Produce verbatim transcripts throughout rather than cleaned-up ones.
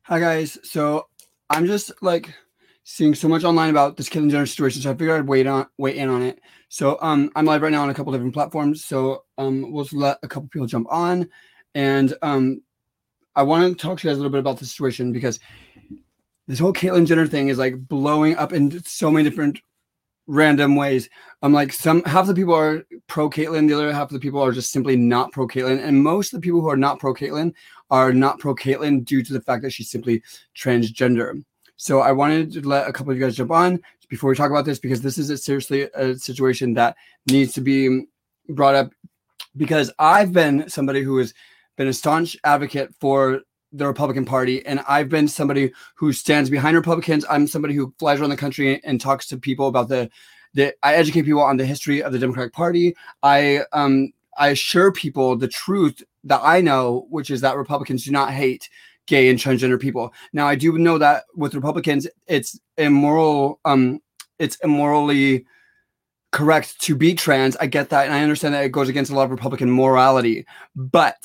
Hi guys. So I'm just like seeing so much online about this Caitlyn Jenner situation, so I figured I'd wait on wait in on it. So um I'm live right now on a couple different platforms. So um we'll just let a couple people jump on, and um I want to talk to you guys a little bit about the situation because this whole Caitlyn Jenner thing is like blowing up in so many different random ways. I'm like some half the people are pro Caitlyn, the other half of the people are just simply not pro Caitlyn, and most of the people who are not pro Caitlyn are not pro Caitlyn due to the fact that she's simply transgender. So I wanted to let a couple of you guys jump on before we talk about this because this is a, seriously a situation that needs to be brought up because I've been somebody who has been a staunch advocate for the Republican Party, and I've been somebody who stands behind Republicans. I'm somebody who flies around the country and talks to people about the, the I educate people on the history of the Democratic Party. I um I assure people the truth that I know, which is that Republicans do not hate gay and transgender people. Now, I do know that with Republicans, it's immoral. Um, it's immorally correct to be trans. I get that, and I understand that it goes against a lot of Republican morality, but.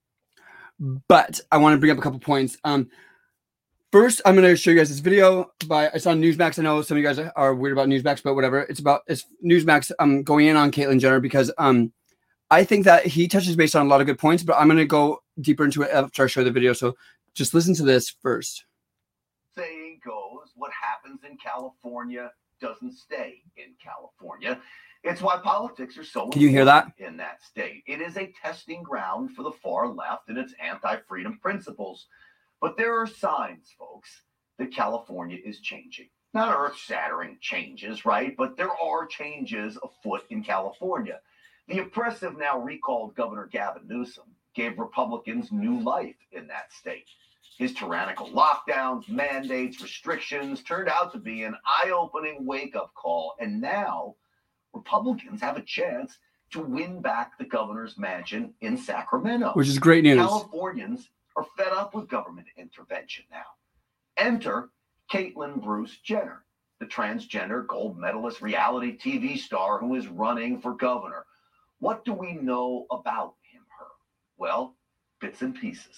But I want to bring up a couple points. Um, first, I'm going to show you guys this video by it's on Newsmax. I know some of you guys are weird about Newsmax, but whatever. It's about it's Newsmax um, going in on Caitlyn Jenner because um, I think that he touches base on a lot of good points, but I'm going to go deeper into it after I show the video. So just listen to this first. Saying goes, what happens in California doesn't stay in California. It's why politics are so Can you hear that? In that state. It is a testing ground for the far left and its anti-freedom principles. But there are signs, folks, that California is changing. Not earth-shattering changes, right? But there are changes afoot in California. The oppressive, now recalled Governor Gavin Newsom gave Republicans new life in that state. His tyrannical lockdowns, mandates, restrictions turned out to be an eye-opening wake-up call. And now Republicans have a chance to win back the governor's mansion in Sacramento. Which is great news. Californians are fed up with government intervention now. Enter Caitlyn Bruce Jenner, the transgender gold medalist reality T V star who is running for governor. What do we know about him, her? Well, bits and pieces.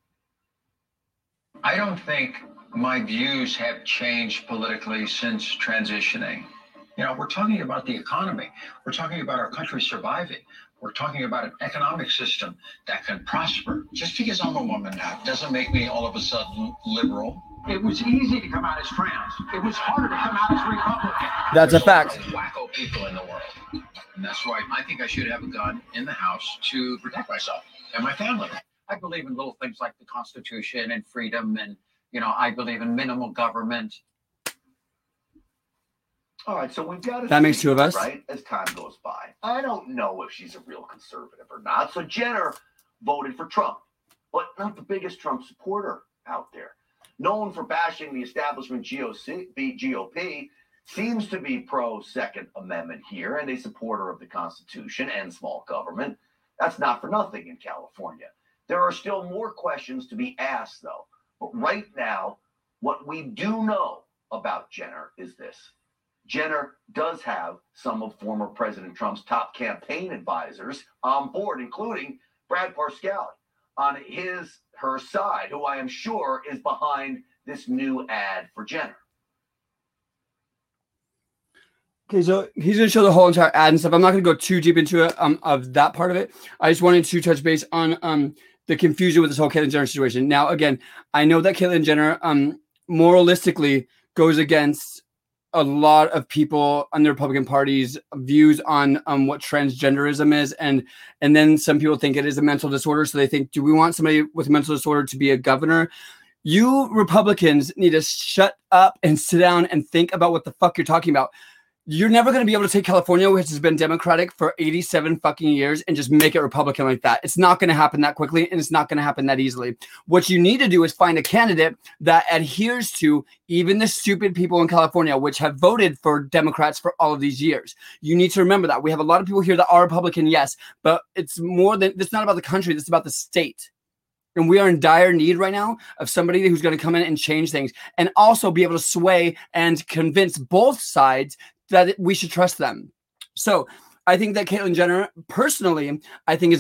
I don't think my views have changed politically since transitioning. You know, we're talking about the economy. We're talking about our country surviving. We're talking about an economic system that can prosper. Just because I'm a woman now doesn't make me all of a sudden liberal. It was easy to come out as trans. It was harder to come out as Republican. That's There's a fact. A lot of wacko people in the world. And that's why I think I should have a gun in the house to protect myself and my family. I believe in little things like the Constitution and freedom, and, you know, I believe in minimal government. All right, so we've got that makes two of us, right? As time goes by, I don't know if she's a real conservative or not. So Jenner voted for Trump, but not the biggest Trump supporter out there. Known for bashing the establishment G O P, seems to be pro Second Amendment here and a supporter of the Constitution and small government. That's not for nothing in California. There are still more questions to be asked, though. But right now, what we do know about Jenner is this. Jenner does have some of former President Trump's top campaign advisors on board, including Brad Parscale on his her side, who I am sure is behind this new ad for Jenner. Okay, so he's going to show the whole entire ad and stuff. I'm not going to go too deep into it um, of that part of it. I just wanted to touch base on um, the confusion with this whole Caitlyn Jenner situation. Now, again, I know that Caitlyn Jenner um, moralistically goes against a lot of people on the Republican Party's views on um, what transgenderism is. And, and then some people think it is a mental disorder. So they think, do we want somebody with a mental disorder to be a governor? You Republicans need to shut up and sit down and think about what the fuck you're talking about. You're never going to be able to take California, which has been Democratic for eighty-seven fucking years, and just make it Republican like that. It's not going to happen that quickly, and it's not going to happen that easily. What you need to do is find a candidate that adheres to even the stupid people in California, which have voted for Democrats for all of these years. You need to remember that. We have a lot of people here that are Republican, yes, but it's more than, it's not about the country, it's about the state. And we are in dire need right now of somebody who's going to come in and change things and also be able to sway and convince both sides that we should trust them. So I think that Caitlyn Jenner, personally, I think is a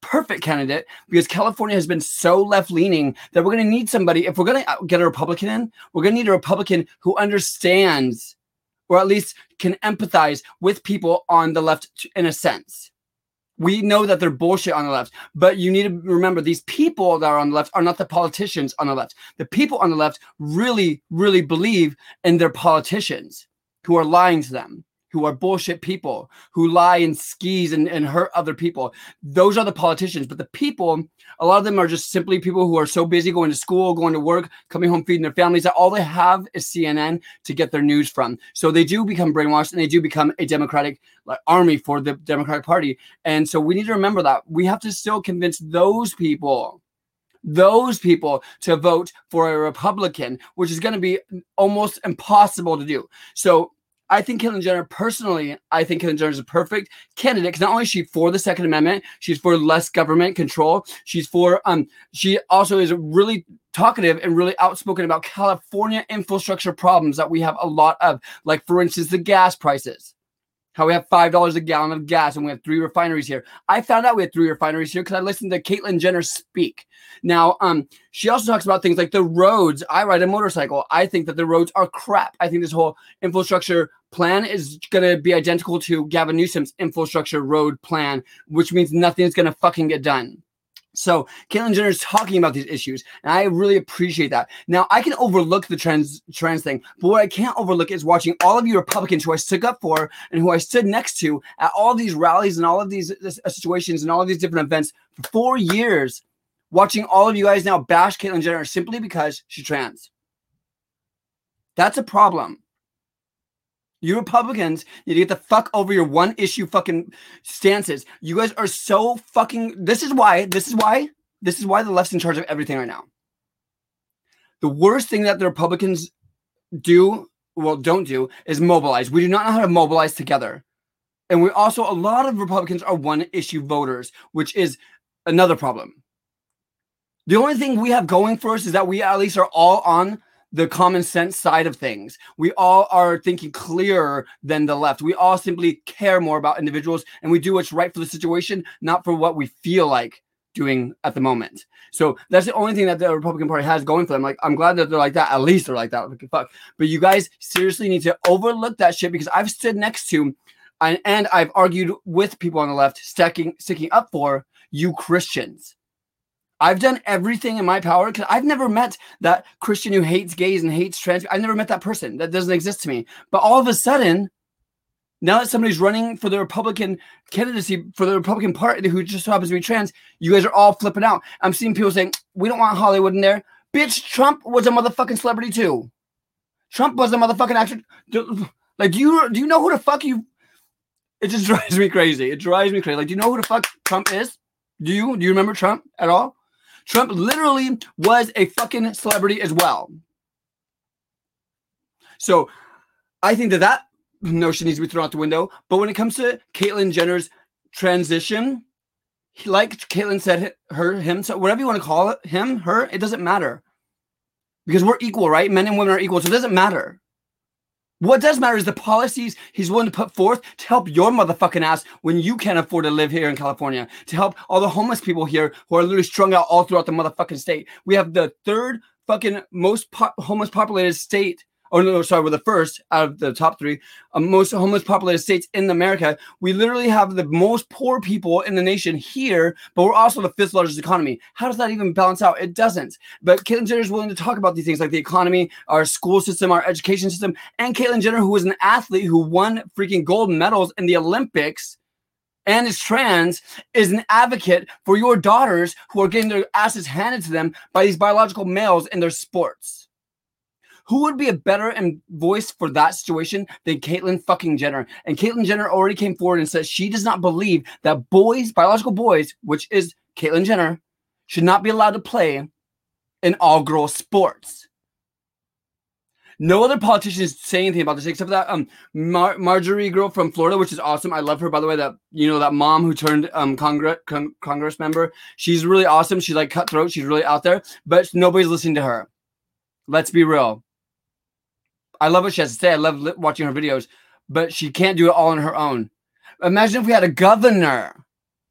perfect candidate because California has been so left-leaning that we're going to need somebody. If we're going to get a Republican in, we're going to need a Republican who understands, or at least can empathize with people on the left in a sense. We know that they're bullshit on the left, but you need to remember these people that are on the left are not the politicians on the left. The people on the left really, really believe in their politicians who are lying to them, who are bullshit people, who lie and skis and, and hurt other people. Those are the politicians. But the people, a lot of them are just simply people who are so busy going to school, going to work, coming home, feeding their families, that all they have is C N N to get their news from. So they do become brainwashed, and they do become a Democratic like, army for the Democratic Party. And so we need to remember that. We have to still convince those people, those people to vote for a Republican, which is going to be almost impossible to do. So I think Caitlyn Jenner, personally, I think Caitlyn Jenner is a perfect candidate because not only is she for the Second Amendment, she's for less government control. She's for, um, she also is really talkative and really outspoken about California infrastructure problems that we have a lot of, like, for instance, the gas prices. How we have five dollars a gallon of gas and we have three refineries here. I found out we had three refineries here because I listened to Caitlyn Jenner speak. Now, um, she also talks about things like the roads. I ride a motorcycle. I think that the roads are crap. I think this whole infrastructure plan is going to be identical to Gavin Newsom's infrastructure road plan, which means nothing's going to fucking get done. So Caitlyn Jenner is talking about these issues, and I really appreciate that. Now, I can overlook the trans trans thing, but what I can't overlook is watching all of you Republicans who I stood up for and who I stood next to at all these rallies and all of these uh, situations and all of these different events for four years, watching all of you guys now bash Caitlyn Jenner simply because she's trans. That's a problem. You Republicans need to get the fuck over your one issue fucking stances. You guys are so fucking, this is why, this is why, this is why the left's in charge of everything right now. The worst thing that the Republicans do, well, don't do, is mobilize. We do not know how to mobilize together. And we also, a lot of Republicans are one issue voters, which is another problem. The only thing we have going for us is that we at least are all on the common sense side of things. We all are thinking clearer than the left. We all simply care more about individuals, and we do what's right for the situation, not for what we feel like doing at the moment. So that's the only thing that the Republican Party has going for them. Like, I'm glad that they're like that. At least they're like that. Like, fuck. But you guys seriously need to overlook that shit, because I've stood next to and, and I've argued with people on the left stacking, sticking up for you Christians. I've done everything in my power because I've never met that Christian who hates gays and hates trans. I've never met that person. That doesn't exist to me. But all of a sudden, now that somebody's running for the Republican candidacy for the Republican Party who just so happens to be trans, you guys are all flipping out. I'm seeing people saying, we don't want Hollywood in there. Bitch, Trump was a motherfucking celebrity too. Trump was a motherfucking actor. Like, do you, do you know who the fuck you... It just drives me crazy. It drives me crazy. Like, do you know who the fuck Trump is? Do you? Do you remember Trump at all? Trump literally was a fucking celebrity as well. So I think that that notion needs to be thrown out the window. But when it comes to Caitlyn Jenner's transition, like Caitlyn said, her, him, so whatever you want to call it, him, her, it doesn't matter. Because we're equal, right? Men and women are equal, so it doesn't matter. What does matter is the policies he's willing to put forth to help your motherfucking ass when you can't afford to live here in California, to help all the homeless people here who are literally strung out all throughout the motherfucking state. We have the third fucking most po- homeless populated state. Oh, no, no, sorry, we're the first out of the top three um, most homeless populated states in America. We literally have the most poor people in the nation here, but we're also the fifth largest economy. How does that even balance out? It doesn't. But Caitlyn Jenner is willing to talk about these things like the economy, our school system, our education system, and Caitlyn Jenner, who was an athlete who won freaking gold medals in the Olympics and is trans, is an advocate for your daughters who are getting their asses handed to them by these biological males in their sports. Who would be a better voice for that situation than Caitlyn fucking Jenner? And Caitlyn Jenner already came forward and said she does not believe that boys, biological boys, which is Caitlyn Jenner, should not be allowed to play in all-girl sports. No other politicians say anything about this except for that um Mar- Marjorie girl from Florida, which is awesome. I love her, by the way. That, you know, that mom who turned um Congress con- Congress member. She's really awesome. She's like cutthroat. She's really out there, but nobody's listening to her. Let's be real. I love what she has to say. I love li- watching her videos, but she can't do it all on her own. Imagine if we had a governor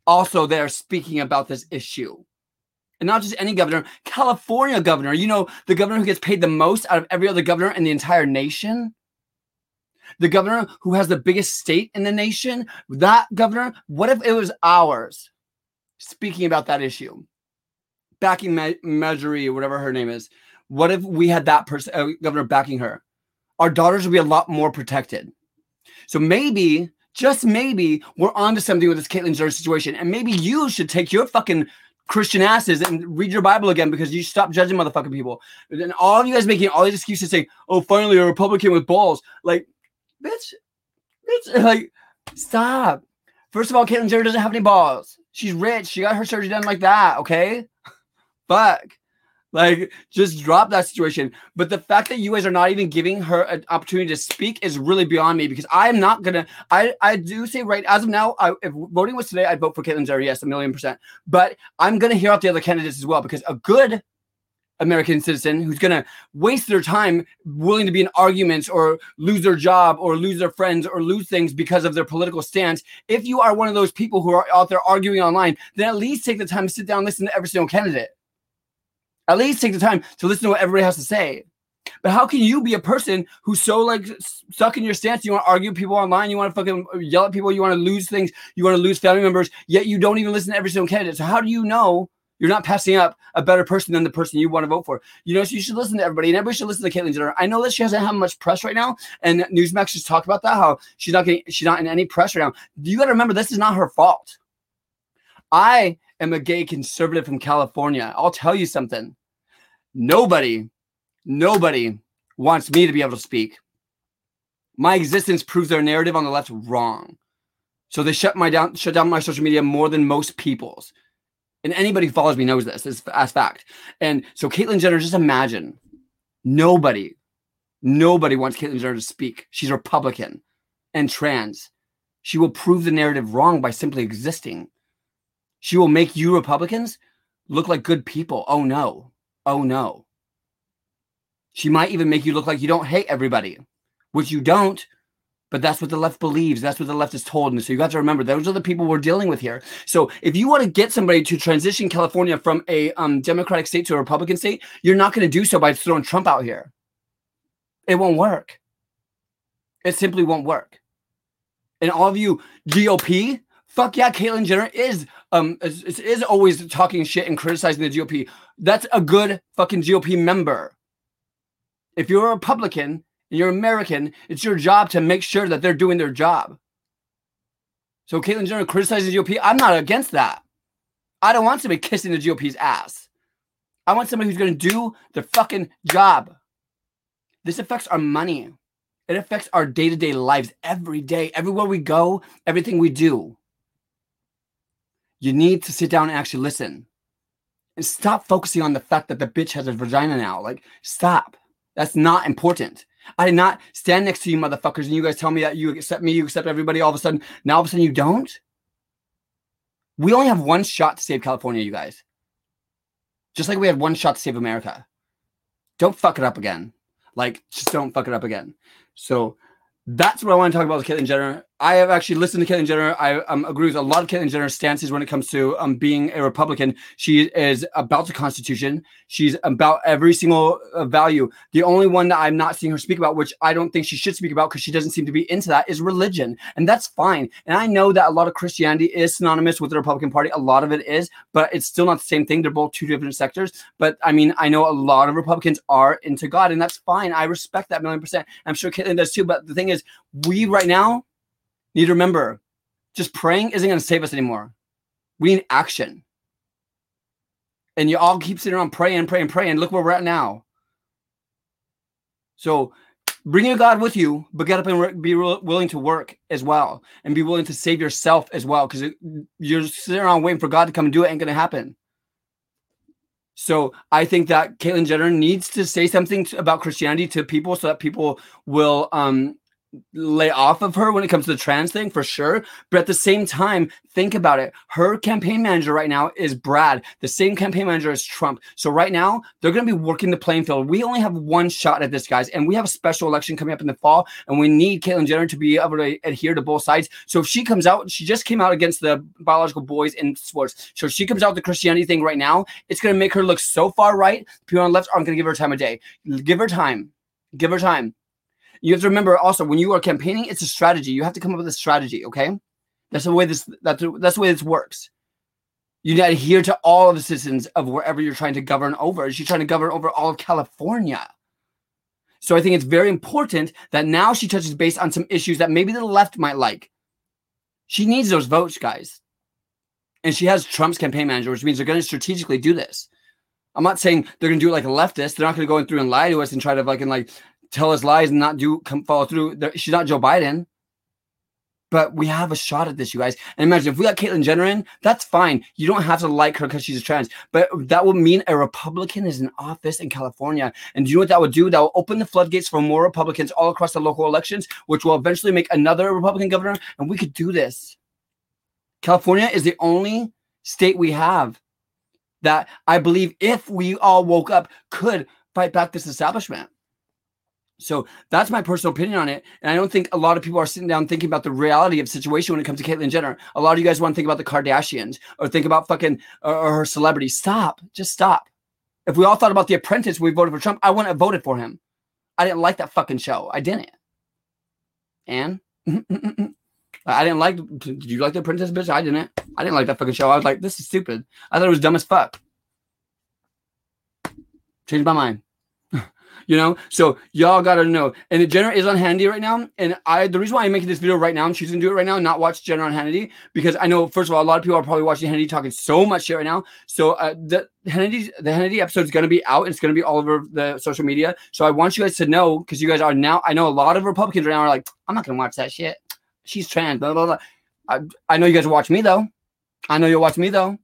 also there speaking about this issue. And not just any governor, California governor. You know, the governor who gets paid the most out of every other governor in the entire nation. The governor who has the biggest state in the nation. That governor, what if it was ours speaking about that issue? Backing Me- Marjorie, or whatever her name is. What if we had that person, uh, governor backing her? Our daughters would be a lot more protected. So maybe, just maybe, we're onto something with this Caitlyn Jenner situation. And maybe you should take your fucking Christian asses and read your Bible again, because you stop judging motherfucking people. And all of you guys making all these excuses saying, oh, finally a Republican with balls. Like, bitch, bitch, like, stop. First of all, Caitlyn Jenner doesn't have any balls. She's rich. She got her surgery done like that, okay? Fuck. Like, just drop that situation. But the fact that you guys are not even giving her an opportunity to speak is really beyond me, because I am not going to, I I do say right, as of now, I, if voting was today, I'd vote for Caitlyn Jenner, yes, a million percent. But I'm going to hear out the other candidates as well, because a good American citizen who's going to waste their time willing to be in arguments or lose their job or lose their friends or lose things because of their political stance, if you are one of those people who are out there arguing online, then at least take the time to sit down and listen to every single candidate. At least take the time to listen to what everybody has to say. But how can you be a person who's so like stuck in your stance? You want to argue with people online. You want to fucking yell at people. You want to lose things. You want to lose family members. Yet you don't even listen to every single candidate. So how do you know you're not passing up a better person than the person you want to vote for? You know, so you should listen to everybody, and everybody should listen to Caitlyn Jenner. I know that she doesn't have much press right now, and Newsmax just talked about that, how she's not getting, she's not in any press right now. You got to remember, this is not her fault. I am a gay conservative from California. I'll tell you something. Nobody, nobody wants me to be able to speak. My existence proves their narrative on the left wrong. So they shut my down, shut down my social media more than most people's. And anybody who follows me knows this as, as fact. And so Caitlyn Jenner, just imagine, nobody, nobody wants Caitlyn Jenner to speak. She's Republican and trans. She will prove the narrative wrong by simply existing. She will make you Republicans look like good people. Oh no. Oh no. She might even make you look like you don't hate everybody, which you don't, but that's what the left believes. That's what the left is told. And so you got to remember, those are the people we're dealing with here. So if you want to get somebody to transition California from a um, Democratic state to a Republican state, you're not going to do so by throwing Trump out here. It won't work. It simply won't work. And all of you G O P, fuck yeah, Caitlyn Jenner is um is, is always talking shit and criticizing the G O P. That's a good fucking G O P member. If you're a Republican and you're American, it's your job to make sure that they're doing their job. So Caitlyn Jenner criticizes the G O P. I'm not against that. I don't want somebody kissing the G O P's ass. I want somebody who's going to do their fucking job. This affects our money. It affects our day-to-day lives every day, everywhere we go, everything we do. You need to sit down and actually listen. And stop focusing on the fact that the bitch has a vagina now. Like, stop. That's not important. I did not stand next to you motherfuckers and you guys tell me that you accept me, you accept everybody, all of a sudden, now all of a sudden you don't? We only have one shot to save California, you guys. Just like we had one shot to save America. Don't fuck it up again. Like, just don't fuck it up again. So that's what I want to talk about with Caitlyn Jenner. I have actually listened to Caitlyn Jenner. I um, agree with a lot of Caitlyn Jenner's stances when it comes to um, being a Republican. She is about the Constitution. She's about every single uh, value. The only one that I'm not seeing her speak about, which I don't think she should speak about because she doesn't seem to be into that, is religion. And that's fine. And I know that a lot of Christianity is synonymous with the Republican Party. A lot of it is, but it's still not the same thing. They're both two different sectors. But I mean, I know a lot of Republicans are into God, and that's fine. I respect that a million percent. I'm sure Caitlyn does too. But the thing is, we right now need to remember, just praying isn't going to save us anymore. We need action. And you all keep sitting around praying, praying, praying. Look where we're at now. So bring your God with you, but get up and be willing to work as well. And be willing to save yourself as well. Because you're sitting around waiting for God to come and do it. Ain't going to happen. So I think that Caitlyn Jenner needs to say something to, about Christianity to people so that people will um, lay off of her when it comes to the trans thing for sure. But at the same time, think about it. Her campaign manager right now is Brad, the same campaign manager as Trump. So right now they're going to be working the playing field. We only have one shot at this, guys. And we have a special election coming up in the fall. And we need Caitlyn Jenner to be able to adhere to both sides. So if she comes out, she just came out against the biological boys in sports. So if she comes out with the Christianity thing right now, it's going to make her look so far right. People on the left aren't going to give her time of day. Give her time. Give her time. You have to remember also when you are campaigning, it's a strategy. You have to come up with a strategy, okay? That's the way this that's the, that's the way this works. You need to adhere to all of the citizens of wherever you're trying to govern over. She's trying to govern over all of California. So I think it's very important that now she touches base on some issues that maybe the left might like. She needs those votes, guys. And she has Trump's campaign manager, which means they're going to strategically do this. I'm not saying they're going to do it like a leftist. They're not going to go in through and lie to us and try to fucking like tell us lies and not do come follow through. They're, she's not Joe Biden. But we have a shot at this, you guys. And imagine if we got Caitlyn Jenner in, that's fine. You don't have to like her because she's a trans. But that would mean a Republican is in office in California. And do you know what that would do? That will open the floodgates for more Republicans all across the local elections, which will eventually make another Republican governor. And we could do this. California is the only state we have that I believe if we all woke up could fight back this establishment. So that's my personal opinion on it. And I don't think a lot of people are sitting down thinking about the reality of the situation when it comes to Caitlyn Jenner. A lot of you guys want to think about the Kardashians or think about fucking or, or her celebrity. Stop. Just stop. If we all thought about The Apprentice when we voted for Trump, I wouldn't have voted for him. I didn't like that fucking show. I didn't. And I didn't like, did you like The Apprentice, bitch? I didn't. I didn't like that fucking show. I was like, this is stupid. I thought it was dumb as fuck. Changed my mind. You know, so y'all gotta know. And Jenner is on Hannity right now. And I, the reason why I'm making this video right now and she's gonna do it right now, not watch Jenner on Hannity, because I know, first of all, a lot of people are probably watching Hannity talking so much shit right now. So uh, the Hannity, the Hannity episode is gonna be out. It's gonna be all over the social media. So I want you guys to know, because you guys are now, I know a lot of Republicans right now are like, I'm not gonna watch that shit. She's trans, blah, blah, blah. I, I know you guys will watch me though. I know you'll watch me though.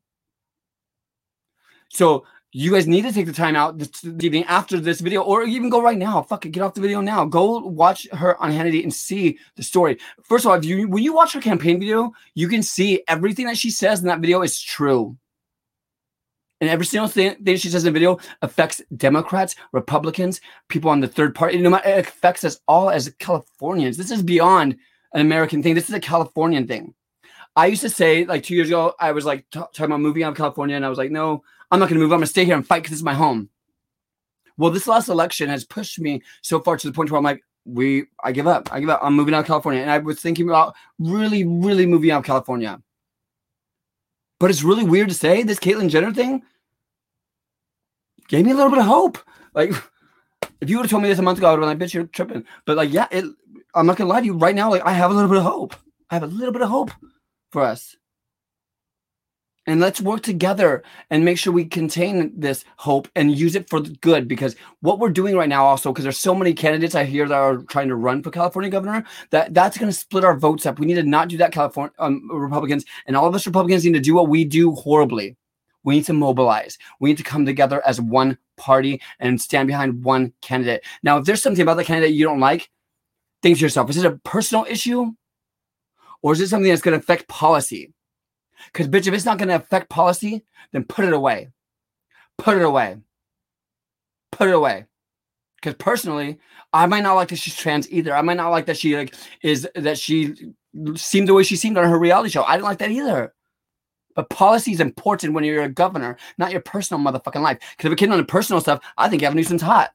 So you guys need to take the time out this evening after this video, or even go right now. Fuck it, get off the video now. Go watch her on Hannity and see the story. First of all, if you when you watch her campaign video, you can see everything that she says in that video is true. And every single thing, thing she says in the video affects Democrats, Republicans, people on the third party. No matter, it affects us all as Californians. This is beyond an American thing. This is a Californian thing. I used to say, like two years ago, I was like t- talking about moving out of California, and I was like, no, I'm not going to move. I'm going to stay here and fight because this is my home. Well, this last election has pushed me so far to the point where I'm like, we, I give up. I give up. I'm moving out of California. And I was thinking about really, really moving out of California. But it's really weird to say this Caitlyn Jenner thing gave me a little bit of hope. Like, if you would have told me this a month ago, I would have been like, bitch, you're tripping. But like, yeah, it, I'm not going to lie to you right now. Like, I have a little bit of hope. I have a little bit of hope for us. And let's work together and make sure we contain this hope and use it for the good. Because what we're doing right now also, because there's so many candidates I hear that are trying to run for California governor, that that's going to split our votes up. We need to not do that, California um, Republicans. And all of us Republicans need to do what we do horribly. We need to mobilize. We need to come together as one party and stand behind one candidate. Now, if there's something about the candidate you don't like, think to yourself, is it a personal issue? Or is it something that's going to affect policy? Because, bitch, if it's not going to affect policy, then put it away. Put it away. Put it away. Because personally, I might not like that she's trans either. I might not like that she like is that she seemed the way she seemed on her reality show. I didn't like that either. But policy is important when you're a governor, not your personal motherfucking life. Because if it came on the personal stuff, I think Gavin Newsom's hot.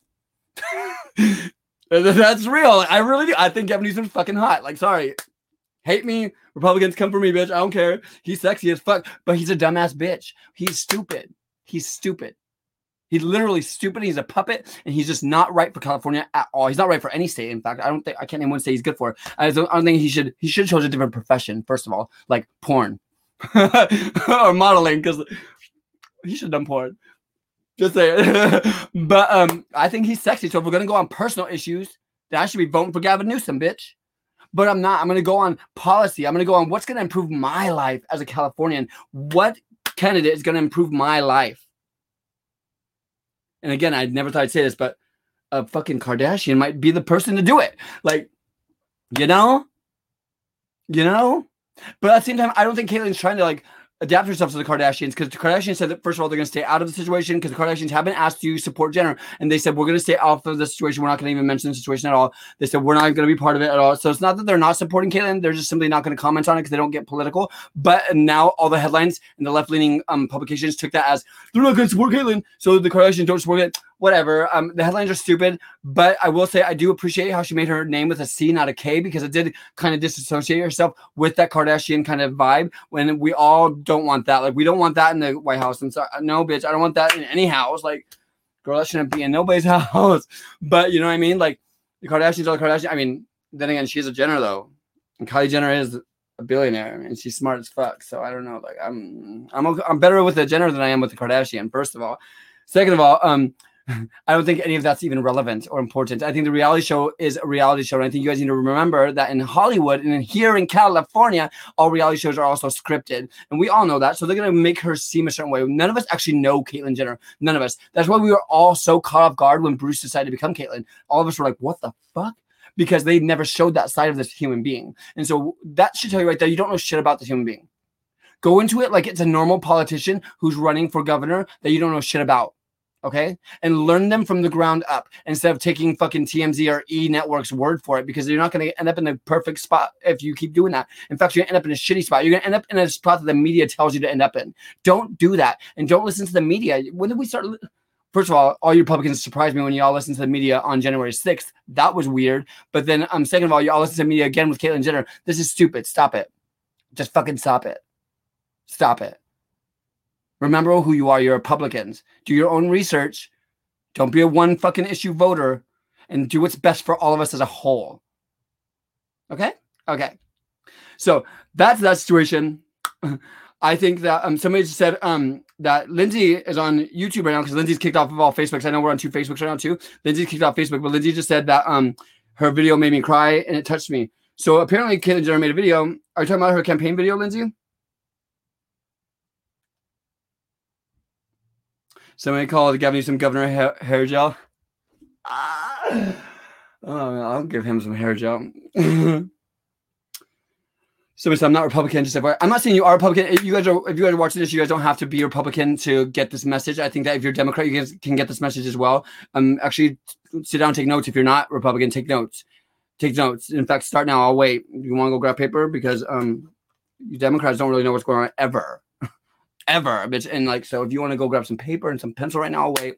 That's real. I really do. I think Gavin Newsom's fucking hot. Like, sorry. Hate me. Republicans come for me, bitch. I don't care. He's sexy as fuck, but he's a dumbass bitch. He's stupid. He's stupid. He's literally stupid. He's a puppet, and he's just not right for California at all. He's not right for any state. In fact, I don't think I can't name one state he's good for. I don't, I don't think he should. He should choose a different profession. First of all, like porn or modeling, because he should have done porn. Just saying. But um, I think he's sexy. So if we're gonna go on personal issues, then I should be voting for Gavin Newsom, bitch. But I'm not. I'm going to go on policy. I'm going to go on what's going to improve my life as a Californian. What candidate is going to improve my life? And again, I never thought I'd say this, but a fucking Kardashian might be the person to do it. Like, You know? You know? But at the same time, I don't think Caitlyn's trying to like adapt herself to the Kardashians, because the Kardashians said that first of all they're going to stay out of the situation, because the Kardashians have been asked to support Jenner, and they said we're going to stay off of the situation. We're not going to even mention the situation at all. They said we're not going to be part of it at all. So it's not that they're not supporting Caitlyn; they're just simply not going to comment on it because they don't get political. But now all the headlines and the left-leaning um, publications took that as they're not going to support Caitlyn, so the Kardashians don't support it. Whatever. Um, the headlines are stupid, but I will say I do appreciate how she made her name with a C, not a K, because it did kind of disassociate herself with that Kardashian kind of vibe. When we all don't want that, like we don't want that in the White House. And so, no, bitch, I don't want that in any house. Like, girl, that shouldn't be in nobody's house. But you know what I mean? Like, the Kardashians are the Kardashians. I mean, then again, she's a Jenner though, and Kylie Jenner is a billionaire, and she's smart as fuck. So I don't know. Like, I'm, I'm, okay, I'm better with the Jenner than I am with the Kardashian. First of all, second of all, um. I don't think any of that's even relevant or important. I think the reality show is a reality show. And I think you guys need to remember that in Hollywood and here in California, all reality shows are also scripted. And we all know that. So they're going to make her seem a certain way. None of us actually know Caitlyn Jenner. None of us. That's why we were all so caught off guard when Bruce decided to become Caitlyn. All of us were like, what the fuck? Because they never showed that side of this human being. And so that should tell you right there, you don't know shit about this human being. Go into it like it's a normal politician who's running for governor that you don't know shit about. Okay, and learn them from the ground up instead of taking fucking T M Z or E Network's word for it, because you're not going to end up in the perfect spot if you keep doing that. In fact, you're going to end up in a shitty spot. You're going to end up in a spot that the media tells you to end up in. Don't do that, and don't listen to the media. When did we start? First of all, all you Republicans surprised me when you all listened to the media on January sixth. That was weird. But then, um, second of all, you all listen to the media again with Caitlyn Jenner. This is stupid. Stop it. Just fucking stop it. Stop it. Remember who you are. You're Republicans. Do your own research. Don't be a one fucking issue voter, and do what's best for all of us as a whole. Okay? Okay. So that's that situation. I think that um somebody just said um that Lindsay is on YouTube right now because Lindsay's kicked off of all Facebooks. I know we're on two Facebooks right now too. Lindsay's kicked off Facebook, but Lindsay just said that um her video made me cry and it touched me. So apparently Caitlyn Jenner made a video. Are you talking about her campaign video, Lindsay? Somebody called giving you some governor hair, hair gel. Ah. Oh, I'll give him some hair gel. Somebody said I'm not Republican. Just I'm not saying you are Republican. If you guys are, if you guys are watching this, you guys don't have to be Republican to get this message. I think that if you're Democrat, you guys can get this message as well. Um, actually, sit down, and take notes. If you're not Republican, take notes. Take notes. In fact, start now. I'll wait. You want to go grab paper because um, you Democrats don't really know what's going on ever. Ever, bitch. And like, so if you want to go grab some paper and some pencil right now, I'll wait.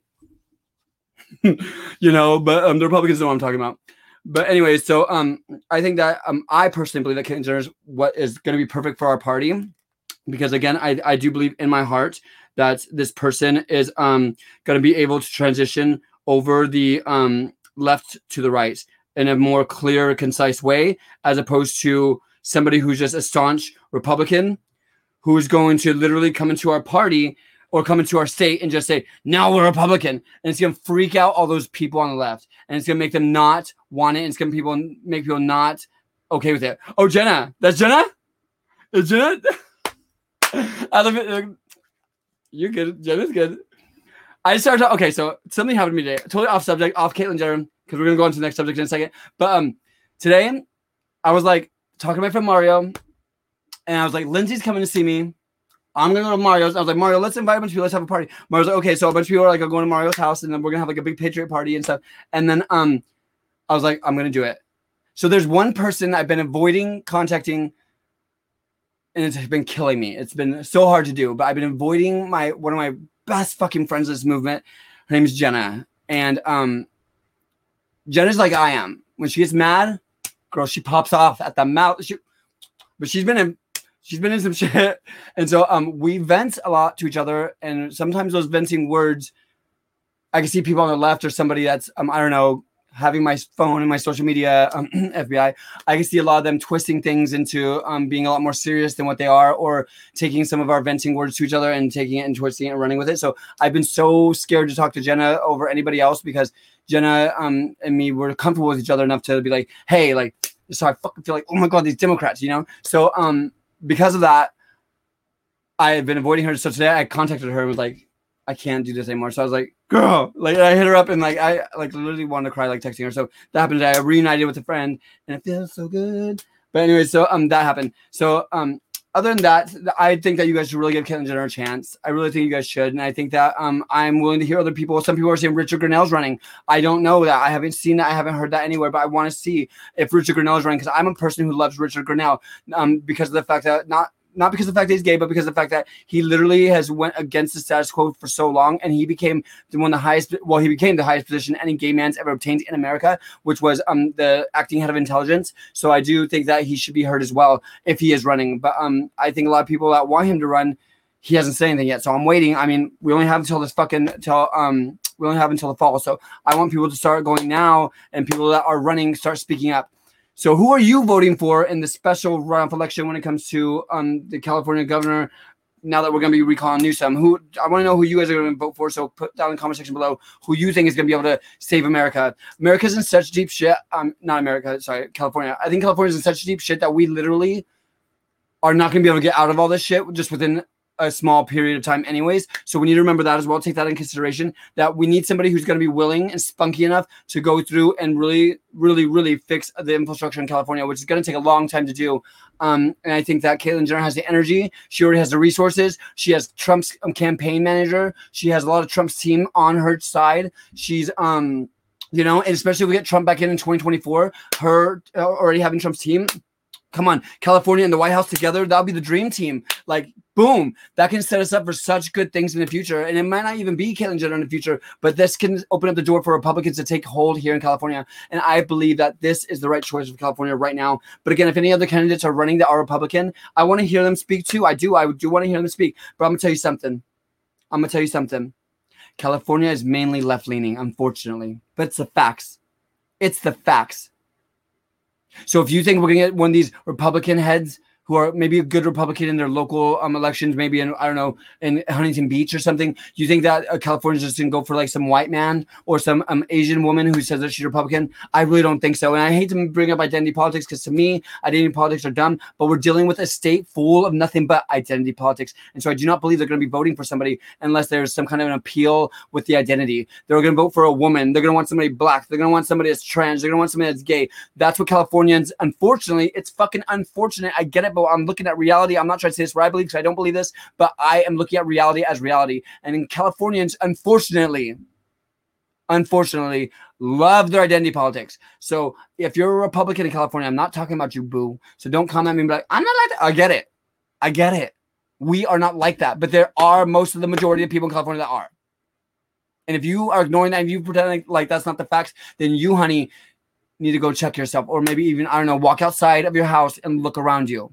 You know, but um, the Republicans know what I'm talking about. But anyway, so um, I think that um, I personally believe that Caitlyn Jenner is what is going to be perfect for our party, because again, I I do believe in my heart that this person is um going to be able to transition over the um left to the right in a more clear, concise way, as opposed to somebody who's just a staunch Republican, who is going to literally come into our party or come into our state and just say, now we're Republican. And it's going to freak out all those people on the left. And it's going to make them not want it. And it's going to people make people not okay with it. Oh, Jenna. That's Jenna? Is Jenna? I love it. You're good. Jenna's good. I started to, okay, so something happened to me today. Totally off subject, off Caitlyn Jenner, because we're going to go on to the next subject in a second. But um, today, I was like talking to my friend Mario. And I was like, Lindsay's coming to see me. I'm going to go to Mario's. I was like, Mario, let's invite a bunch of people. Let's have a party. Mario's like, okay. So a bunch of people are like, going to Mario's house. And then we're going to have like a big Patriot party and stuff. And then um, I was like, I'm going to do it. So there's one person I've been avoiding contacting. And it's been killing me. It's been so hard to do. But I've been avoiding my one of my best fucking friends in this movement. Her name is Jenna. And um, Jenna's like I am. When she gets mad, girl, she pops off at the mouth. She, but she's been in... She's been in some shit. And so um, we vent a lot to each other. And sometimes those venting words, I can see people on the left or somebody that's, um, I don't know, having my phone and my social media, um, F B I, I can see a lot of them twisting things into um, being a lot more serious than what they are, or taking some of our venting words to each other and taking it and twisting it and running with it. So I've been so scared to talk to Jenna over anybody else, because Jenna um, and me were comfortable with each other enough to be like, hey, like, so I fucking feel like, oh my God, these Democrats, you know? So, um, because of that, I had been avoiding her. So today I contacted her and was like, I can't do this anymore. So I was like, girl, like I hit her up and like I like literally wanted to cry, like texting her. So that happened today. I reunited with a friend and it feels so good. But anyway, so um that happened. So um other than that, I think that you guys should really give Caitlyn Jenner a chance. I really think you guys should. And I think that um I'm willing to hear other people. Some people are saying Richard Grinnell's running. I don't know that. I haven't seen that. I haven't heard that anywhere, but I want to see if Richard Grinnell is running because I'm a person who loves Richard Grinnell um because of the fact that not Not because of the fact that he's gay, but because of the fact that he literally has went against the status quo for so long, and he became the one of the highest. Well, he became the highest position any gay man's ever obtained in America, which was um the acting head of intelligence. So I do think that he should be heard as well if he is running. But um, I think a lot of people that want him to run, he hasn't said anything yet. So I'm waiting. I mean, we only have until this fucking till um we only have until the fall. So I want people to start going now, and people that are running start speaking up. So who are you voting for in the special runoff election when it comes to um, the California governor? Now that we're going to be recalling Newsom, who I want to know who you guys are going to vote for. So put down in the comment section below who you think is going to be able to save America. America's in such deep shit. Um, not America, sorry, California. I think California's in such deep shit that we literally are not going to be able to get out of all this shit just within a small period of time anyways. So we need to remember that as well. Take that in consideration, that we need somebody who's going to be willing and spunky enough to go through and really, really, really fix the infrastructure in California, which is going to take a long time to do. Um, and I think that Caitlyn Jenner has the energy. She already has the resources. She has Trump's um, campaign manager. She has a lot of Trump's team on her side. She's, um, you know, and especially if we get Trump back in in twenty twenty-four, her uh, already having Trump's team. Come on, California and the White House together, that'll be the dream team. Like, boom, that can set us up for such good things in the future. And it might not even be Caitlyn Jenner in the future, but this can open up the door for Republicans to take hold here in California. And I believe that this is the right choice for California right now. But again, if any other candidates are running that are Republican, I want to hear them speak too. I do. I do want to hear them speak. But I'm going to tell you something. I'm going to tell you something. California is mainly left-leaning, unfortunately. But it's the facts. It's the facts. So if you think we're going to get one of these Republican heads who are maybe a good Republican in their local um, elections, maybe in, I don't know, in Huntington Beach or something, you think that uh, California's just going to go for like some white man or some um, Asian woman who says that she's Republican? I really don't think so. And I hate to bring up identity politics because to me, identity politics are dumb, but we're dealing with a state full of nothing but identity politics. And so I do not believe they're going to be voting for somebody unless there's some kind of an appeal with the identity. They're going to vote for a woman. They're going to want somebody black. They're going to want somebody that's trans. They're going to want somebody that's gay. That's what Californians, unfortunately, it's fucking unfortunate. I get it, but I'm looking at reality. I'm not trying to say this where I believe because I don't believe this, but I am looking at reality as reality. And in Californians, unfortunately, unfortunately, love their identity politics. So if you're a Republican in California, I'm not talking about you, boo. So don't comment at me and be like, I'm not like that. I get it. I get it. We are not like that. But there are most of the majority of people in California that are. And if you are ignoring that, if you pretend like, like that's not the facts, then you, honey, need to go check yourself. Or maybe even, I don't know, walk outside of your house and look around you.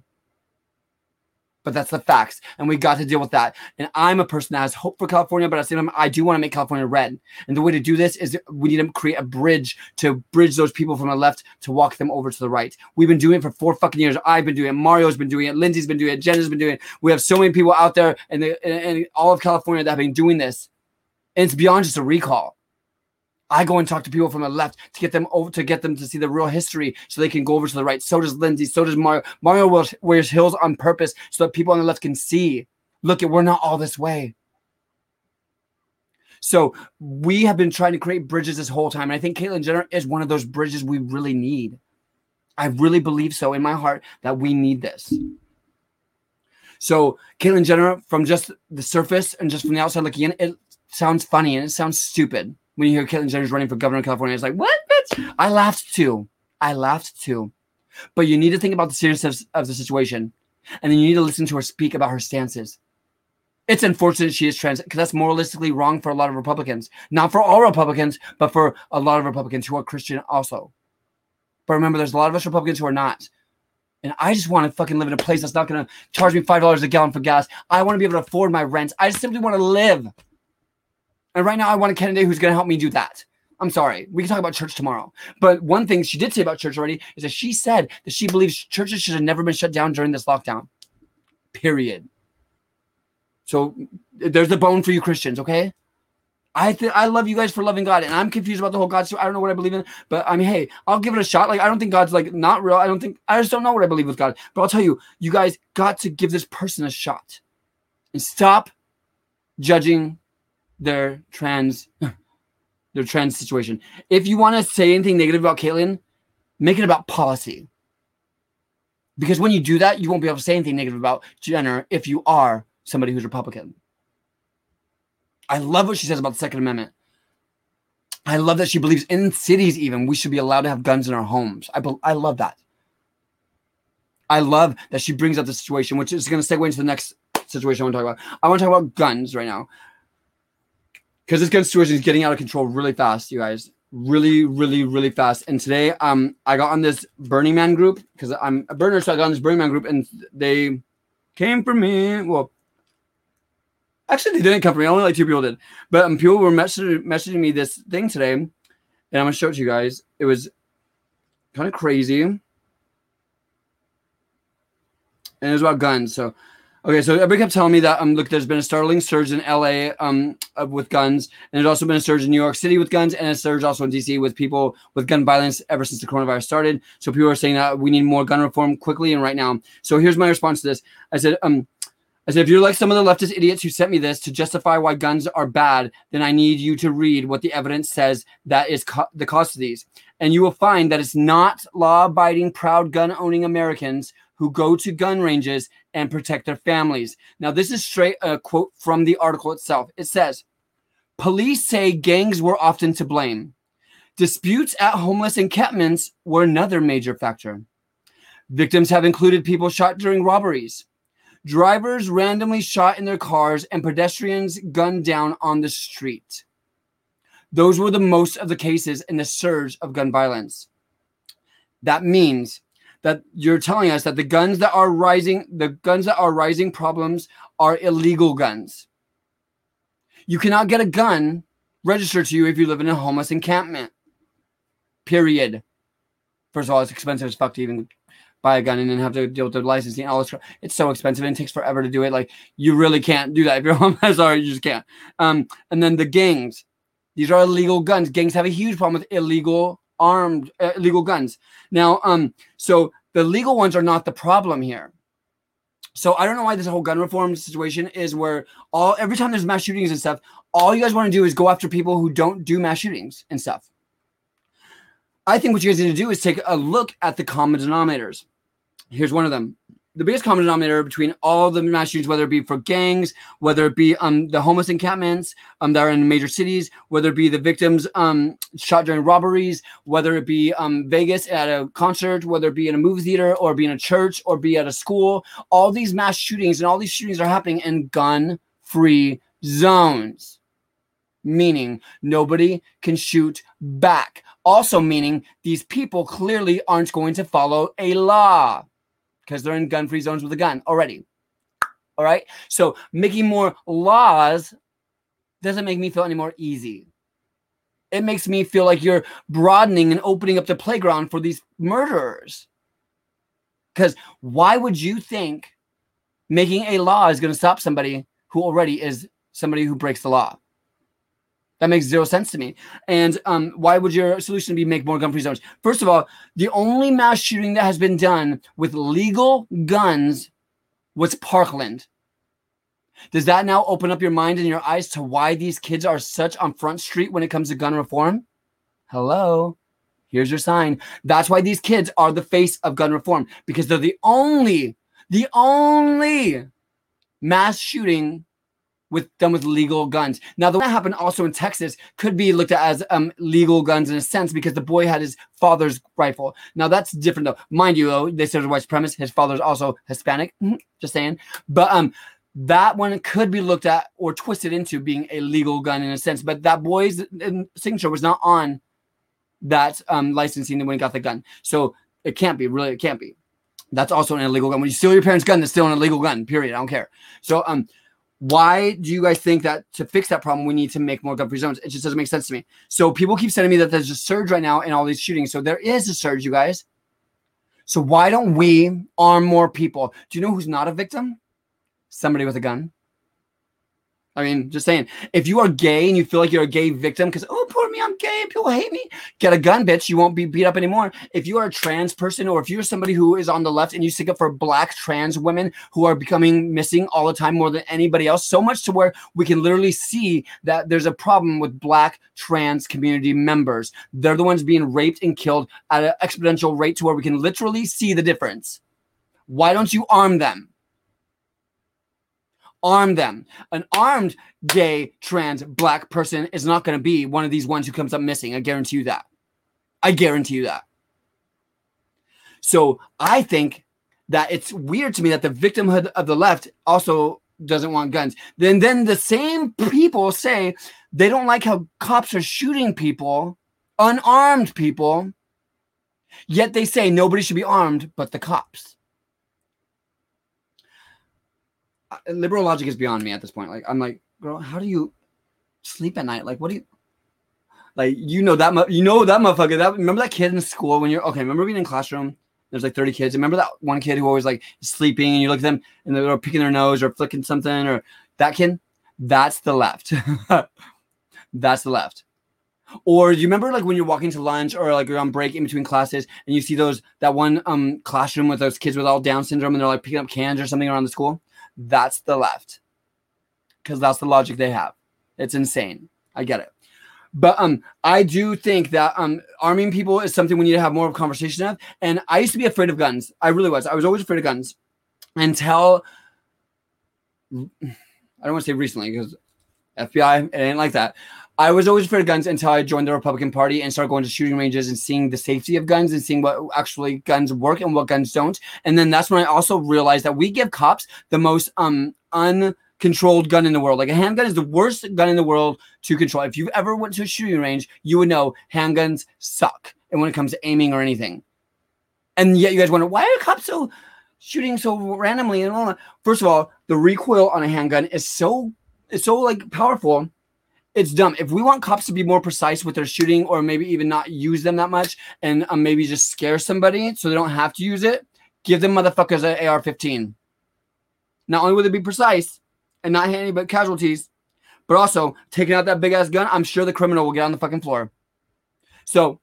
But that's the facts, and we got to deal with that. And I'm a person that has hope for California, but at the same time, I do want to make California red. And the way to do this is we need to create a bridge to bridge those people from the left to walk them over to the right. We've been doing it for four fucking years. I've been doing it. Mario's been doing it. Lindsay's been doing it. Jenna's been doing it. We have so many people out there in, the, in, in all of California that have been doing this. And it's beyond just a recall. I go and talk to people from the left to get them over to get them to see the real history so they can go over to the right. So does Lindsay. So does Mario. Mario wears, wears heels on purpose so that people on the left can see. Look, at we're not all this way. So we have been trying to create bridges this whole time. And I think Caitlyn Jenner is one of those bridges we really need. I really believe so in my heart that we need this. So Caitlyn Jenner, from just the surface and just from the outside looking in, it sounds funny and it sounds stupid. When you hear Caitlyn Jenner's running for governor of California, it's like, what, bitch? I laughed too. I laughed too. But you need to think about the seriousness of the situation. And then you need to listen to her speak about her stances. It's unfortunate she is trans because that's moralistically wrong for a lot of Republicans. Not for all Republicans, but for a lot of Republicans who are Christian also. But remember, there's a lot of us Republicans who are not. And I just want to fucking live in a place that's not going to charge me five dollars a gallon for gas. I want to be able to afford my rent. I just simply want to live. And right now, I want a candidate who's going to help me do that. I'm sorry. We can talk about church tomorrow. But one thing she did say about church already is that she said that she believes churches should have never been shut down during this lockdown. Period. So there's the bone for you Christians, okay? I th- I love you guys for loving God, and I'm confused about the whole God story. I don't know what I believe in, but I mean, hey, I'll give it a shot. Like, I don't think God's like not real. I don't think, I just don't know what I believe with God. But I'll tell you, you guys got to give this person a shot and stop judging their trans their trans situation. If you want to say anything negative about Caitlyn, make it about policy. Because when you do that, you won't be able to say anything negative about Jenner if you are somebody who's Republican. I love what she says about the Second Amendment. I love that she believes in cities even we should be allowed to have guns in our homes. I, be- I love that. I love that she brings up the situation, which is going to segue into the next situation I want to talk about. I want to talk about guns right now. Because this gun situation is getting out of control really fast, you guys. Really, really, really fast. And today, um, I got on this Burning Man group because I'm a burner, so I got on this Burning Man group, and they came for me. Well, actually, they didn't come for me. Only like two people did. But um, people were messaging, messaging me this thing today, and I'm gonna show it to you guys. It was kind of crazy, and it was about guns. So. Okay, so everybody kept telling me that um look, there's been a startling surge in L A um uh, with guns, and there's also been a surge in New York City with guns, and a surge also in D C with people with gun violence ever since the coronavirus started. So people are saying that we need more gun reform quickly and right now. So here's my response to this. I said um I said if you're like some of the leftist idiots who sent me this to justify why guns are bad, then I need you to read what the evidence says that is co- the cost of these, and you will find that it's not law-abiding, proud gun-owning Americans who go to gun ranges and protect their families. Now, this is straight a quote from the article itself. It says, police say gangs were often to blame. Disputes at homeless encampments were another major factor. Victims have included people shot during robberies, drivers randomly shot in their cars, and pedestrians gunned down on the street. Those were the most of the cases in the surge of gun violence. That means that you're telling us that the guns that are rising, the guns that are rising problems are illegal guns. You cannot get a gun registered to you if you live in a homeless encampment. Period. First of all, it's expensive as fuck to even buy a gun and then have to deal with the licensing. All this, it's so expensive and it takes forever to do it. Like, you really can't do that. If you're homeless, sorry, you just can't. Um, and then the gangs. These are illegal guns. Gangs have a huge problem with illegal armed, uh, illegal guns. Now, um, so the legal ones are not the problem here. So I don't know why this whole gun reform situation is where all every time there's mass shootings and stuff, all you guys want to do is go after people who don't do mass shootings and stuff. I think what you guys need to do is take a look at the common denominators. Here's one of them. The biggest common denominator between all the mass shootings, whether it be for gangs, whether it be um, the homeless encampments um, that are in major cities, whether it be the victims um, shot during robberies, whether it be um, Vegas at a concert, whether it be in a movie theater or be in a church or be at a school, all these mass shootings and all these shootings are happening in gun-free zones, meaning nobody can shoot back. Also meaning these people clearly aren't going to follow a law, because they're in gun-free zones with a gun already. All right? So making more laws doesn't make me feel any more easy. It makes me feel like you're broadening and opening up the playground for these murderers. Because why would you think making a law is going to stop somebody who already is somebody who breaks the law? That makes zero sense to me. And um, why would your solution be make more gun-free zones? First of all, the only mass shooting that has been done with legal guns was Parkland. Does that now open up your mind and your eyes to why these kids are such on Front Street when it comes to gun reform? Hello. Here's your sign. That's why these kids are the face of gun reform, because they're the only, the only mass shooting with done with legal guns. Now, the one that happened also in Texas could be looked at as um, legal guns in a sense, because the boy had his father's rifle. Now, that's different, though. Mind you, though, they said white supremacist. His father's also Hispanic. Just saying. But um, that one could be looked at or twisted into being a legal gun in a sense. But that boy's signature was not on that um, licensing when he got the gun. So it can't be. Really, it can't be. That's also an illegal gun. When you steal your parents' gun, that's still an illegal gun, period. I don't care. So, um, why do you guys think that to fix that problem, we need to make more gun-free zones? It just doesn't make sense to me. So people keep sending me that there's a surge right now in all these shootings. So there is a surge, you guys. So why don't we arm more people? Do you know who's not a victim? Somebody with a gun. I mean, just saying, if you are gay and you feel like you're a gay victim because, oh, poor me, I'm gay and people hate me, get a gun, bitch. You won't be beat up anymore. If you are a trans person or if you're somebody who is on the left and you stick up for black trans women who are becoming missing all the time more than anybody else, so much to where we can literally see that there's a problem with black trans community members. They're the ones being raped and killed at an exponential rate to where we can literally see the difference. Why don't you arm them? Arm them. An armed gay, trans, black person is not going to be one of these ones who comes up missing. I guarantee you that. I guarantee you that. So I think that it's weird to me that the victimhood of the left also doesn't want guns. Then, then the same people say they don't like how cops are shooting people, unarmed people, yet they say nobody should be armed but the cops. Liberal logic is beyond me at this point. Like, I'm like, girl, how do you sleep at night? Like, what do you, like, you know, that, you know, that motherfucker, that, remember that kid in school when you're, okay, remember being in classroom, there's like thirty kids. Remember that one kid who always like sleeping and you look at them and they're picking their nose or flicking something or that kid? That's the left. That's the left. Or you remember like when you're walking to lunch or like you're on break in between classes and you see those, that one um classroom with those kids with all Down syndrome and they're like picking up cans or something around the school? That's the left, because that's the logic they have. It's insane. I get it. But um, I do think that um, arming people is something we need to have more of a conversation of. And I used to be afraid of guns. I really was. I was always afraid of guns until, I don't want to say recently because F B I, it ain't like that. I was always afraid of guns until I joined the Republican Party and started going to shooting ranges and seeing the safety of guns and seeing what actually guns work and what guns don't. And then that's when I also realized that we give cops the most um uncontrolled gun in the world. Like a handgun is the worst gun in the world to control. If you ever went to a shooting range, you would know handguns suck. And when it comes to aiming or anything. And yet you guys wonder, why are cops so shooting so randomly and all that? First of all, the recoil on a handgun is so, it's so like powerful. It's dumb. If we want cops to be more precise with their shooting or maybe even not use them that much and um, maybe just scare somebody so they don't have to use it, give them motherfuckers an A R fifteen. Not only will they be precise and not hit any but casualties, but also taking out that big-ass gun, I'm sure the criminal will get on the fucking floor. So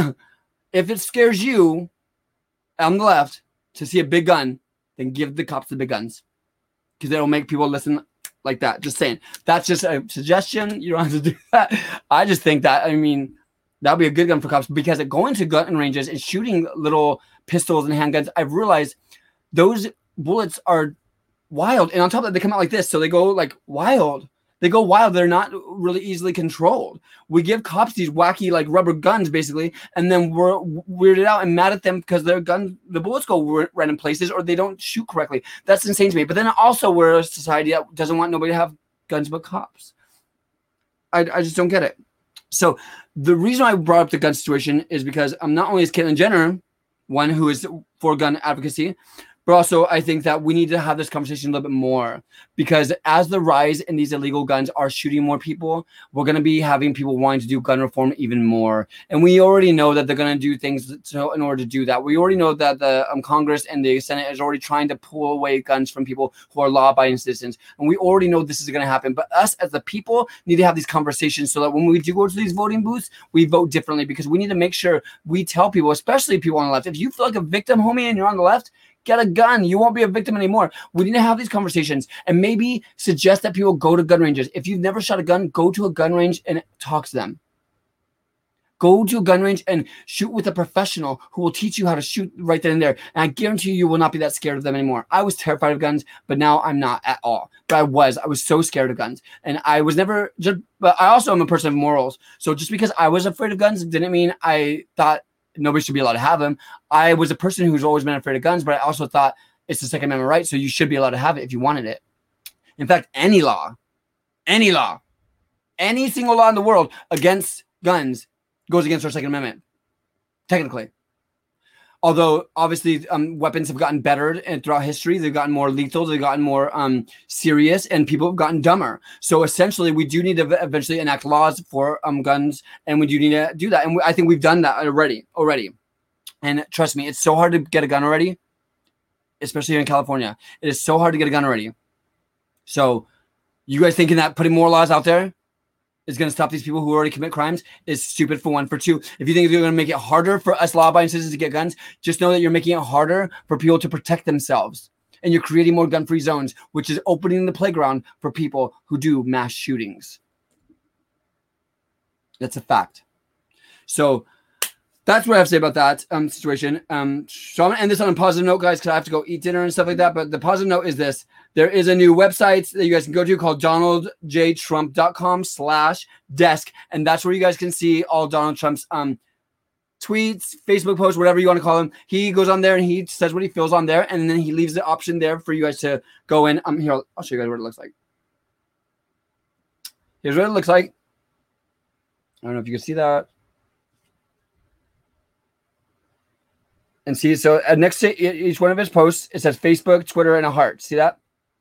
if it scares you on the left to see a big gun, then give the cops the big guns because it'll make people listen like that. Just saying. That's just a suggestion. You don't have to do that. I just think that, I mean, that'd be a good gun for cops because going to gun ranges and shooting little pistols and handguns, I've realized those bullets are wild. And on top of that, they come out like this. So they go like wild. They go wild. They're not really easily controlled. We give cops these wacky like rubber guns basically, and then we're weirded out and mad at them because their gun, the bullets go random places or they don't shoot correctly. That's insane to me. But then also we're a society that doesn't want nobody to have guns but cops. I, I just don't get it. So the reason I brought up the gun situation is because um, not only is Caitlyn Jenner one who is for gun advocacy, but also, I think that we need to have this conversation a little bit more because as the rise in these illegal guns are shooting more people, we're going to be having people wanting to do gun reform even more. And we already know that they're going to do things to, in order to do that. We already know that the um, Congress and the Senate is already trying to pull away guns from people who are law-abiding citizens. And we already know this is going to happen. But us as the people need to have these conversations so that when we do go to these voting booths, we vote differently because we need to make sure we tell people, especially people on the left, if you feel like a victim, homie, and you're on the left, get a gun. You won't be a victim anymore. We need to have these conversations and maybe suggest that people go to gun ranges. If you've never shot a gun, go to a gun range and talk to them. Go to a gun range and shoot with a professional who will teach you how to shoot right then and there. And I guarantee you, you will not be that scared of them anymore. I was terrified of guns, but now I'm not at all. But I was. I was so scared of guns. And I was never just, but I also am a person of morals. So just because I was afraid of guns didn't mean I thought nobody should be allowed to have them. I was a person who's always been afraid of guns, but I also thought it's the Second Amendment right, so you should be allowed to have it if you wanted it. In fact, any law, any law, any single law in the world against guns goes against our Second Amendment, technically. Although, obviously, um, weapons have gotten better and throughout history. They've gotten more lethal. They've gotten more um, serious, and people have gotten dumber. So, essentially, we do need to eventually enact laws for um, guns, and we do need to do that. And we, I think we've done that already. Already, and trust me, it's so hard to get a gun already, especially here in California. It is so hard to get a gun already. So, You guys thinking that putting more laws out there is going to stop these people who already commit crimes is stupid, for one. For two, if you think you're going to make it harder for us law-abiding citizens to get guns, just know that you're making it harder for people to protect themselves. And you're creating more gun-free zones, which is opening the playground for people who do mass shootings. That's a fact. So that's what I have to say about that um, situation. Um, so I'm going to end this on a positive note, guys, because I have to go eat dinner and stuff like that. But the positive note is this. There is a new website that you guys can go to called donald j trump dot com slash desk. And that's where you guys can see all Donald Trump's um, tweets, Facebook posts, whatever you want to call them. He goes on there and he says what he feels on there. And then he leaves the option there for you guys to go in. Um, here, I'll show you guys what it looks like. Here's what it looks like. I don't know if you can see that. And see, so uh, next to each one of his posts, it says Facebook, Twitter, and a heart. See that?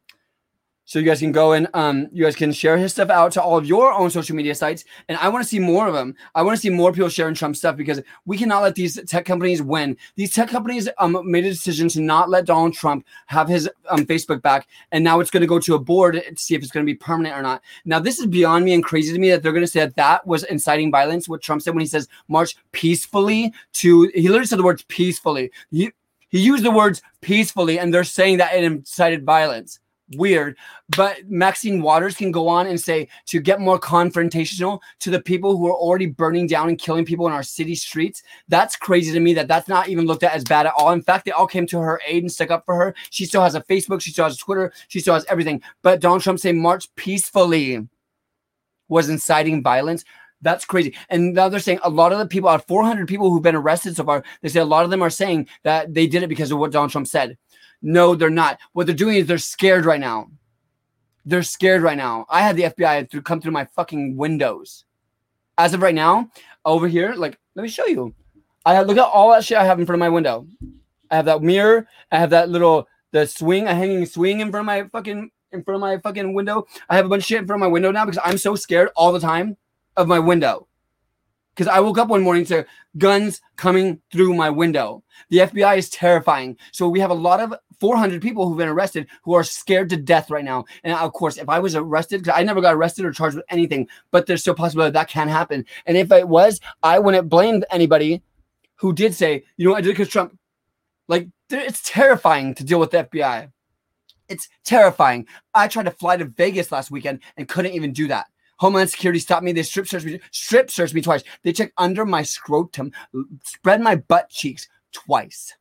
So you guys can go and um, you guys can share his stuff out to all of your own social media sites. And I want to see more of them. I want to see more people sharing Trump stuff because we cannot let these tech companies win. These tech companies um, made a decision to not let Donald Trump have his um, Facebook back. And now it's going to go to a board to see if it's going to be permanent or not. Now, this is beyond me and crazy to me that they're going to say that that was inciting violence, what Trump said when he says march peacefully to, he literally said the words peacefully. He, he used the words peacefully and they're saying that it incited violence. Weird, but Maxine Waters can go on and say to get more confrontational to the people who are already burning down and killing people in our city streets. That's crazy to me that that's not even looked at as bad at all. In fact, they all came to her aid and stuck up for her. She still has a Facebook, she still has a Twitter, she still has everything. But Donald Trump saying march peacefully was inciting violence. That's crazy. And now they're saying a lot of the people, out of four hundred people who've been arrested so far, they say a lot of them are saying that they did it because of what Donald Trump said. No, they're not. What they're doing is they're scared right now. They're scared right now. I had the F B I through, come through my fucking windows. As of right now, over here, like, let me show you. I have, look at all that shit I have in front of my window. I have that mirror. I have that little, the swing, a hanging swing in front of my fucking, in front of my fucking window. I have a bunch of shit in front of my window now because I'm so scared all the time of my window. Because I woke up one morning to guns coming through my window. The F B I is terrifying. So we have a lot of four hundred people who've been arrested who are scared to death right now. And of course, if I was arrested, because I never got arrested or charged with anything, but there's still a possibility that can happen. And if it was, I wouldn't blame anybody who did say, you know, I did it because Trump. Like, it's terrifying to deal with the F B I. It's terrifying. I tried to fly to Vegas last weekend and couldn't even do that. Homeland Security stopped me. They strip searched me, strip searched me twice. They checked under my scrotum, spread my butt cheeks twice.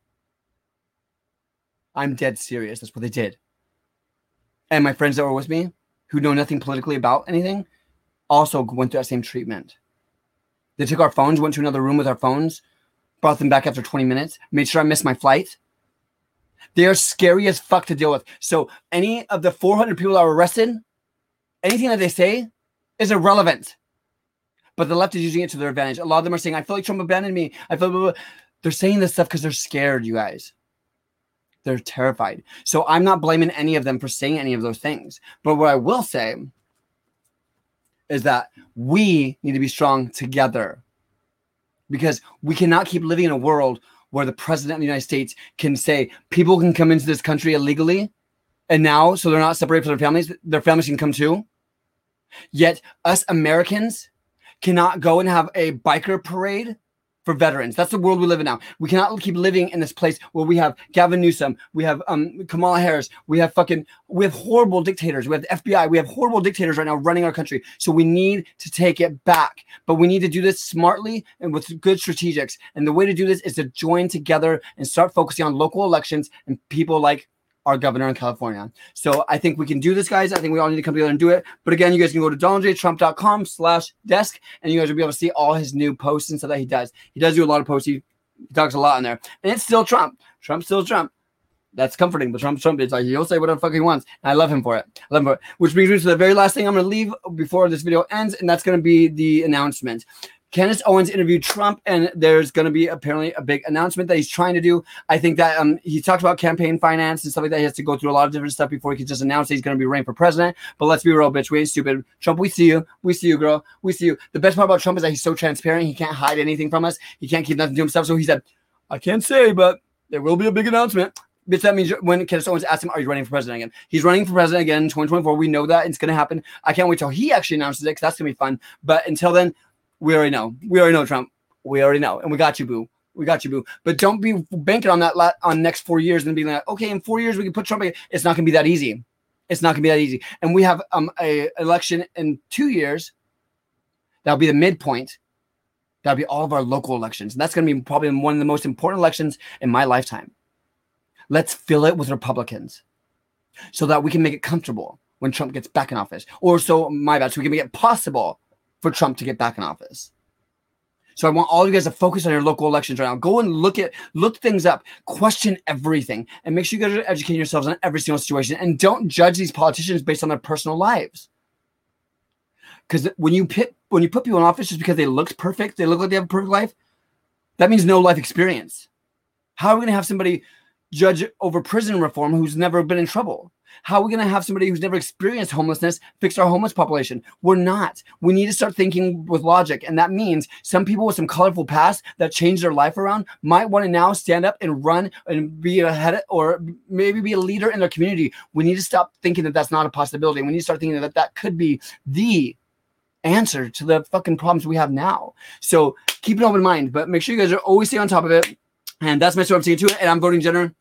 I'm dead serious. That's what they did. And my friends that were with me, who know nothing politically about anything, also went through that same treatment. They took our phones, went to another room with our phones, brought them back after twenty minutes, made sure I missed my flight. They are scary as fuck to deal with. So any of the four hundred people that were arrested, anything that they say is irrelevant. But the left is using it to their advantage. A lot of them are saying, I feel like Trump abandoned me. I feel blah, blah, blah. They're saying this stuff because they're scared, you guys. They're terrified. So I'm not blaming any of them for saying any of those things. But what I will say is that we need to be strong together. Because we cannot keep living in a world where the president of the United States can say people can come into this country illegally. And now, so they're not separated from their families, their families can come too. Yet us Americans cannot go and have a biker parade for veterans. That's the world we live in now. We cannot keep living in this place where we have Gavin Newsom, we have um, Kamala Harris, we have fucking, we have horrible dictators, we have the F B I, we have horrible dictators right now running our country. So we need to take it back. But we need to do this smartly and with good strategics. And the way to do this is to join together and start focusing on local elections and people like our governor in California. So I think we can do this, guys. I think we all need to come together and do it. But again, you guys can go to donald j trump dot com slash desk and you guys will be able to see all his new posts and stuff that he does. He does do a lot of posts. He, he talks a lot on there. And it's still Trump. Trump's still Trump. That's comforting. But Trump's Trump. It's like he'll say whatever the fuck he wants. And I love him for it. I love him for it. Which brings me to the very last thing I'm going to leave before this video ends. And that's going to be the announcement. Candace Owens interviewed Trump, and there's going to be apparently a big announcement that he's trying to do. I think that um, he talked about campaign finance and stuff like that. He has to go through a lot of different stuff before he can just announce that he's going to be running for president. But let's be real, bitch. We ain't stupid. Trump, we see you. We see you, girl. We see you. The best part about Trump is that he's so transparent. He can't hide anything from us. He can't keep nothing to himself. So he said, I can't say, but there will be a big announcement. Bitch, that means when someone's asked him, are you running for president again? He's running for president again in twenty twenty-four. We know that. It's going to happen. I can't wait till he actually announces it because that's going to be fun. But until then, we already know. We already know, Trump. We already know. And we got you, boo. We got you, boo. But don't be banking on that la- on next four years and being like, okay, in four years we can put Trump again. It's not going to be that easy. It's not going to be that easy. And we have um a election in two years. That'll be the midpoint. That'll be all of our local elections. And that's going to be probably one of the most important elections in my lifetime. Let's fill it with Republicans so that we can make it comfortable when Trump gets back in office. Or so, my bad, so we can make it possible for Trump to get back in office. So I want all of you guys to focus on your local elections right now. Go and look at look things up, question everything, and make sure you guys are educating yourselves on every single situation. And don't judge these politicians based on their personal lives. Because when you pit when you put people in office just because they look perfect, they look like they have a perfect life, that means no life experience. How are we going to have somebody judge over prison reform who's never been in trouble? How are we going to have somebody who's never experienced homelessness fix our homeless population? We're not. We need to start thinking with logic. And that means some people with some colorful past that changed their life around might want to now stand up and run and be ahead or maybe be a leader in their community. We need to stop thinking that that's not a possibility. We need to start thinking that that could be the answer to the fucking problems we have now. So keep an open mind, but make sure you guys are always stay on top of it. And that's my story. I'm sticking to it. And I'm voting Jenner.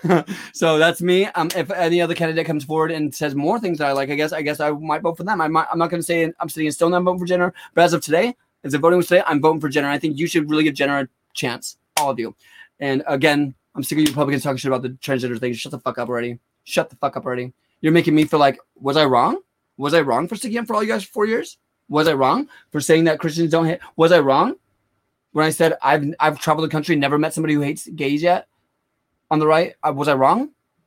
So that's me. Um, if any other candidate comes forward and says more things that I like, I guess I guess I might vote for them. I might, I'm not going to say I'm sitting in stone. I'm voting for Jenner, but as of today, as of voting was today, I'm voting for Jenner. I think you should really give Jenner a chance, all of you. And again, I'm sick of you Republicans talking shit about the transgender thing. Shut the fuck up already. Shut the fuck up already. You're making me feel like, was I wrong? Was I wrong for sticking up for all you guys for four years? Was I wrong for saying that Christians don't hate? Was I wrong when I said I've I've traveled the country, never met somebody who hates gays yet? On the right, I, was I wrong?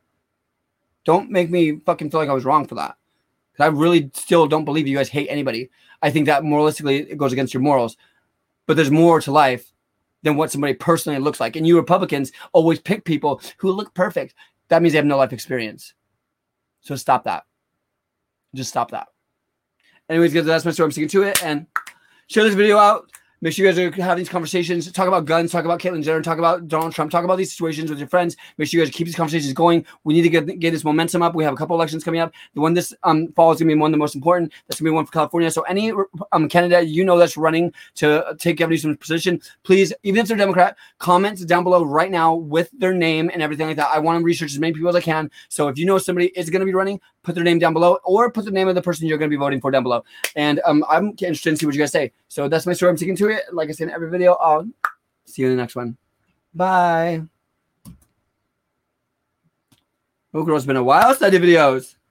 Don't make me fucking feel like I was wrong for that. Because I really still don't believe you guys hate anybody. I think that moralistically it goes against your morals. But there's more to life than what somebody personally looks like. And you Republicans always pick people who look perfect. That means they have no life experience. So stop that. Just stop that. Anyways, guys, that's my story. I'm sticking to it. And share this video out. Make sure you guys are having these conversations. Talk about guns. Talk about Caitlyn Jenner. Talk about Donald Trump. Talk about these situations with your friends. Make sure you guys keep these conversations going. We need to get, get this momentum up. We have a couple elections coming up. The one this um, fall is going to be one of the most important. That's going to be one for California. So any um, candidate you know that's running to take Gavin Newsom's position, please, even if they're Democrat, comment down below right now with their name and everything like that. I want to research as many people as I can. So if you know somebody is going to be running, put their name down below or put the name of the person you're going to be voting for down below. And um, I'm interested to see what you guys say. So that's my story. I'm sticking to it. Like I said in every video, I'll see you in the next one. Bye. Oh, girl, it's been a while since I did videos.